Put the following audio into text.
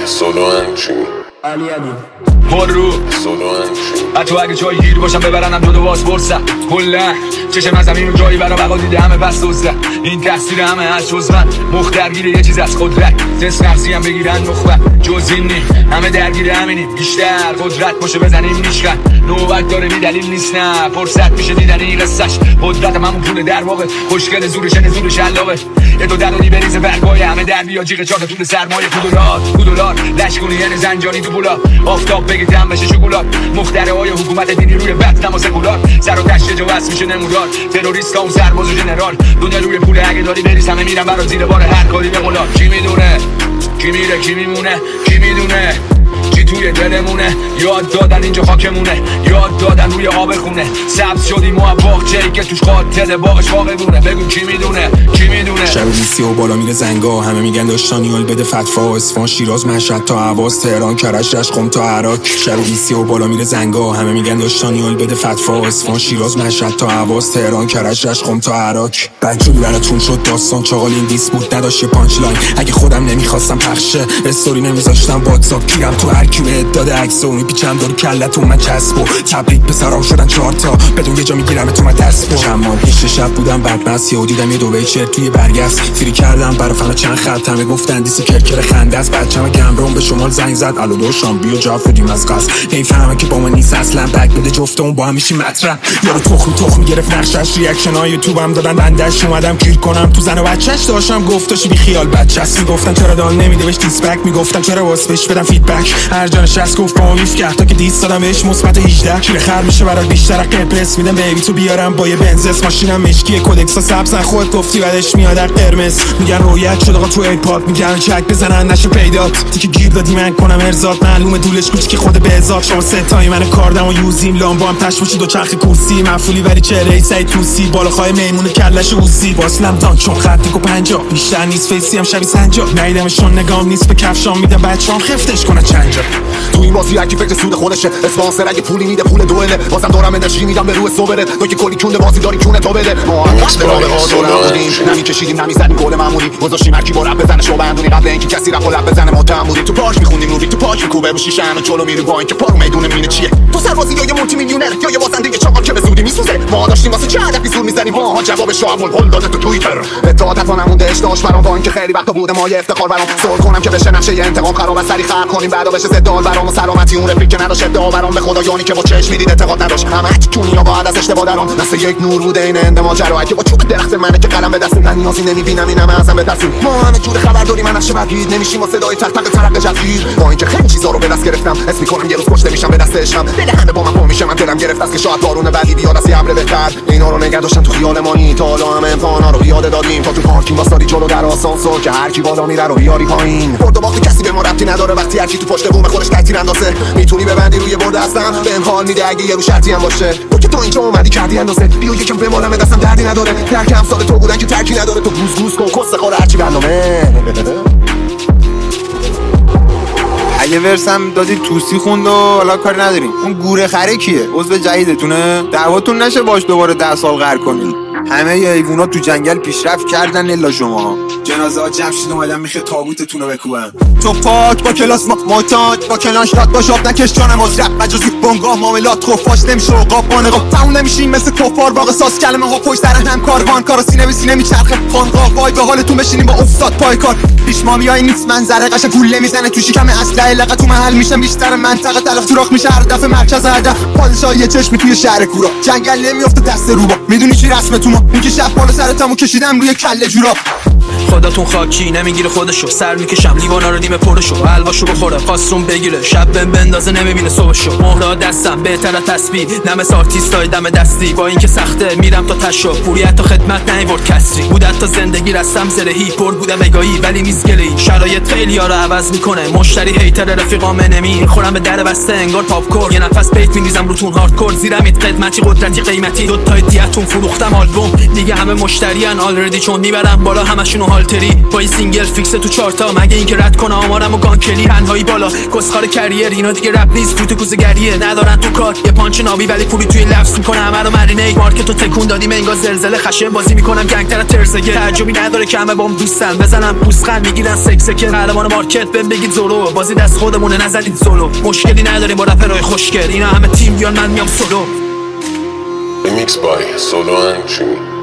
solo همچین علی پر رو solo همچین حتی اگه جایی گیر باشم ببرنم دو باز برسم کلا چشم از همین جایی برا بقا دیده همه پس دوزده این تقصیر همه از جز من مخ درگیره یه چیز از قدرت تست نفسی هم بگیرن مخبر جز این نی همه درگیره همینیم بیشتر قدرت باشه بزنیم میشکن نوبت داره بی دلیل نیست نه فرصت میشه دیدن این قصهش قدرت همون پونه در واقع خوشگل زورش نزورش علاقه یه دو درونی بریزه برگای همه در بیا جیغ چاق طول سرمایه پودولار لش کنی یعنی زنجانی تو بولا آفتاب بگی دم بشه شکلات مختره های حکومت دینی روی بط نما سکولار سر و تشت جو واسه میشه نمودار تروریست اون سرباز و جنرال دنیا روی پول اگه داری بریز همه میرن برا زیر بار هر کاری به قولار کی میدونه کی میره کی میمونه کی میدونه چی توی دلمونه یاد دادن اینجا خاکمونه یاد دادن روی آب خونه سبز شدیم و باغچه‌ای که توش قاتل باغش واقعونه بگو کی میدونه کی میدونه شب 20 و بالا میره زنگا همه میگن داشتانیال بده فتوا اصفهان شیراز مشهد تا اهواز تهران کرج رشت تا عراق شب 20 و بالا میره زنگا همه میگن داشتانیال بده فتوا اصفهان شیراز مشهد تا اهواز تهران کرج رشت تا عراق بنجوری براتون شد داستان چاقال این دیس بود نداشت پانچ لاین اگه خودم نمیخواستم پخشه استوری نمیذاشتم واتساپ گیرم تو هر کی داده عکسو میپیچم دور کلتون من چسبو تبریک پسرام شدن 4 تا بدون یه جا میگیرم تو من دستو چند ماه پیش شب بودم بعد و دیدم یه دو ویچر توی برگست فری کردم برا فنا چند خط همه گفتن دیسی کرکر خنده است بچه‌م گمرون به شمال زنگ زد الو دوشام بیا جا فدیم از قصد نمیفهمم که با من نیست اصلا بک بده جفتمون با هم میشیم مطرح یارو تخم گرفت نقشش ریاکشنای یوتیوبم دادن بندش اومدم گیر کنم تو زن و بچه‌ش داشتم گفتاش بی خیال بچه‌س میگفتن چرا دال نمیده بهش دیسپک میگفتن چرا واسش بدم فیدبک هر جا نشست گفت با میف کرد تا که دیس دادم بهش مثبت 18 کیر خر میشه برات بیشتر قرپرس میدم بیبی تو بیارم با یه بنزس ماشینم مشکی کدکسا سبزن خودت گفتی بعدش میاد در قرمز میگن رویت شد آقا تو ایپاد میگن چک بزنن نشه پیدات تیکه گیر دادی من کنم ارزاد معلومه دولش کوچیک خود بهزاد شما سه تایی من کاردم و یوزیم لامبو هم تش باشی دو چرخ کرسی مفولی ولی چهره سعی توسی بالاخای میمونه کلش اوسی واسلم دان چون خطیکو 50 بیشتر نیست فیسی هم شبی سنجا نیدمشون نگام نیست به کفشام میدم بچه‌ام خفتش کنه چند جا تو این بازی هرکی فکر سود خودشه اسپانسر اگه پولی میده پول دوله واسم دارم انرژی میدم به روی صبره تو که کلی کونه بازی داری کونه تو بده ما قراره ها بودیم نمیکشیدیم نمیزدیم گل معمولی گذاشتیم هرکی با رپ بزنه شو بندونی قبل اینکه کسی رپ و لب بزنه ما تام بودیم تو پارک میخوندیم نوری تو پارک میکوبه رو شیشه و جلو میری با اینکه پارو میدونه مینه چیه تو سربازی یا یه مولتی میلیونر یا یه بازنده چاقال که به زودی میسوزه ما داشتیم واسه چه هدفی زور میزنیم ما جوابش رو همون هول داده تو توییتر اطاعت نمونده اشتاش برام با اینکه خیلی وقتا بوده ما یه افتخار برام سول کنم که بشه نشه انتقام خراب از سری خراب کنیم بعدا بشه زدال برام سلامتی اون رفیق که نداشت ادعا برام به خدا یعنی که با چشم میدید اعتقاد نداشت همه چونی بعد از اشتباه درام مثل یک نور بوده این اند ماجرا که با چوب درخت منه که قلم به دست من نیازی نمیبینم اینم ازم به دستم ما همه جور خبر داریم من نشه بگید نمیشیم با صدای تق تق ترق جزیر با اینکه خیلی چیزا رو به دست گرفتم اسم میکنم یه روز کشته میشم به دست عشقم دل همه با من پا میشه من دلم گرفت است که شاید بارون بعدی بیاد از ابر بهتر اینا رو نگه داشتم تو خیال مانی تا حالا هم امتحانا رو یاد دادیم تا تو پارکینگ واسادی جلو در آسانسور که هر کی بالا میره رو بیاری پایین برد و باخت کسی به ما ربطی نداره وقتی هر کی تو پشت بوم خودش تاثیر اندازه میتونی ببندی روی برد هستم بهم حال میده اگه یه رو شرطی هم باشه تو که تو اینجا اومدی کردی اندازه بیا یکم به مالم دستم دردی نداره ترکم سال تو بودن که ترکی نداره تو گوز کن کس خور هرچی برنامه اگه ورسم دادی توسی خوند و حالا کاری نداریم اون گوره خره کیه عضو جدیدتونه دعواتون نشه باش دوباره 10 سال قهر کنین همه ی حیونا تو جنگل پیشرفت کردن الا شما جنازه ها جمع شد اومدم میخه تابوتتون رو بکوبم تو پاک با کلاس معتاد با کلاش رات با شاب نکش جانم از رپ مجازی بنگاه معاملات خفاش نمیشه عقاب بانقا تموم نمیشیم مثل کفار باغ ساز کلمه ها پشت سر هم کاروان کارا سینه به سینه میچرخه خانقاه وای به حالتون بشینیم با افتاد پای کار پیش مامیای نیست منظره قش گوله میزنه تو شکم اسلحه لقه تو محل میشم بیشتر منطقه تلف سوراخ میشه هر دفعه مرکز هدف پادشاه یه چشمی توی شهر کورا جنگل نمیافته دست روبا میدونی چی رسمتون ما این که شب بالا سرتمو کشیدم روی کله جوراب خودتون خاکی نمیگیره خودشو سر میکشم لیوانا رو نیمه پرشو حلواشو بخوره خواستون بگیره شب بهم بندازه نمیبینه صبحشو مهرا دستم بهتره تسبیح نمس آرتیستای دم دستی با اینکه سخته میرم تا تشو پوریت تا خدمت نیورد کسری بودت تا زندگی رستم زرهی پر بوده بگایی ولی میزگلی شرایط خیلی ها رو عوض میکنه مشتری هیتر رفیقام نمی خورم به در بسته انگار پاپ کورن یه نفس بیت میریزم روتون هاردکور زیرم ایت قدمتی قدرتی قیمتی دو تا دیتون فروختم حال آلبوم دیگه همه مشتریان آلردی، چون میبرم بالا همشونو هالتری با این سینگل فیکس تو چارتا، مگه اینکه رد کنه آمارمو گانکلی تنهایی بالا کسخار کریر. اینا دیگه رپ نیست فوت کوزگریه، ندارن تو کار یه پانچ نابی ولی پولی توی لفظ میکنه همه رو مرینه مارکتو تکون دادیم انگار زلزله خشن بازی میکنم گنگتر ترزگه، تعجبی نداره که همه بام دوستن بزنم پوسخند میگیرن سکسکه، قهرمان مارکت بهم بگید زورو بازی دست خودمونه نزنید زولو، مشکلی نداریم با رپرای خوشگل اینا همه تیم بیان من میام سولو. Remix by Solo and Jimmy.